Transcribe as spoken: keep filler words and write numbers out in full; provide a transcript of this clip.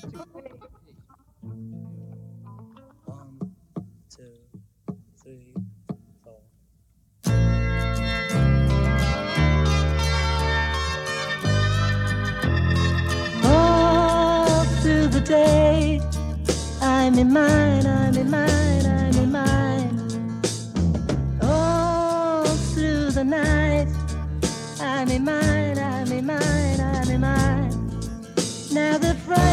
One, two, three, four. All through the day, I'm in mine, I'm in mine, I'm in mine. All through the night, I'm in mine, I'm in mine, I'm in mine. Now the Friday